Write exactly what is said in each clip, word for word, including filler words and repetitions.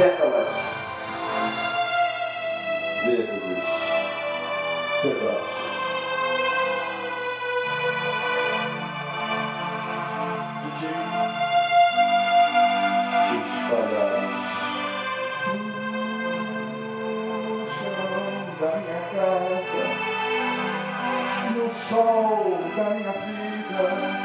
pétalas, dedos, pedaços. De ti, espalhados no chão da minha casa, no sol da minha vida.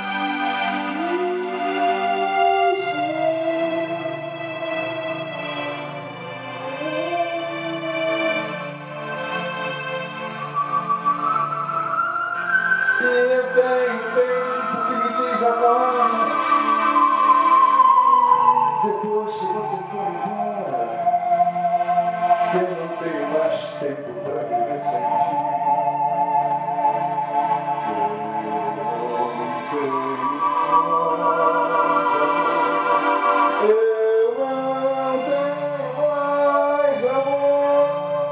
E eu tenho tempo que me diz agora, depois que você for embora, eu não tenho mais tempo para viver sem ti. Eu não tenho mais amor.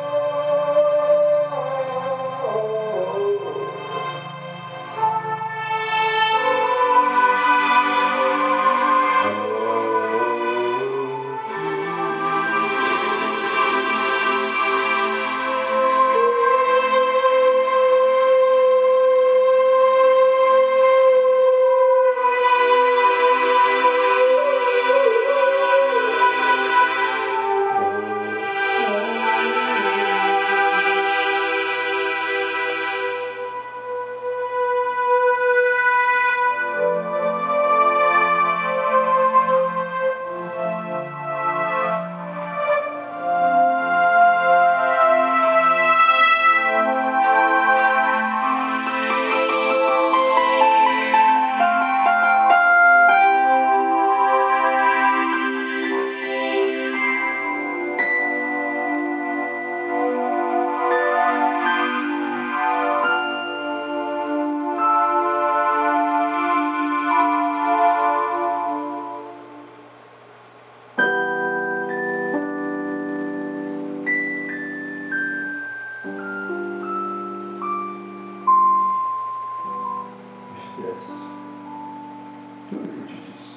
Esquece tudo que eu te disse.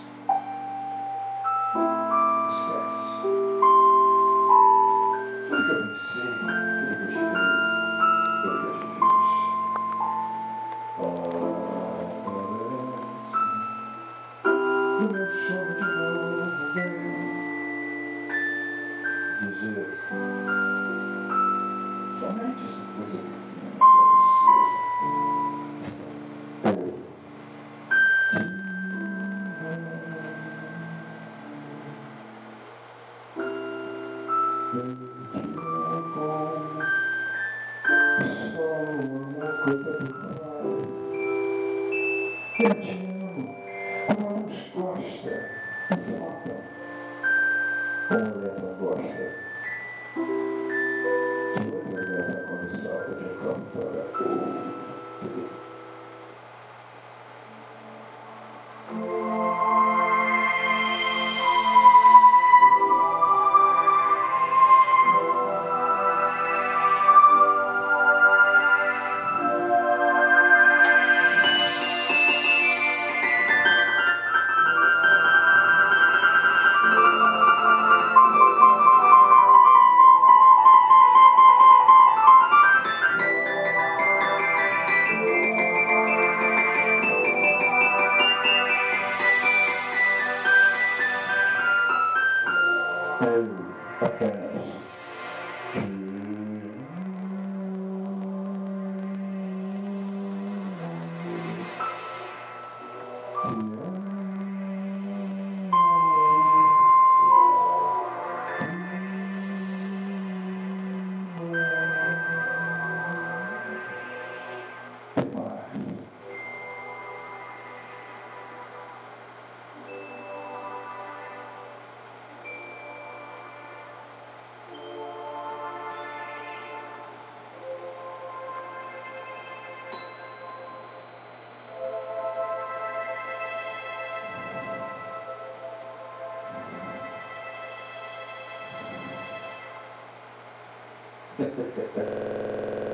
Esquece tudo que eu pensei, tudo que eu te dei, tudo que eu te fiz. O meu sonho de novo vem dizer somente essa coisa pequena para você. Eu te amo como a luz gosta e falta, como a leva gosta de outra leva quando salta de um campo para outro. Eu apenas Ha ha ha ha.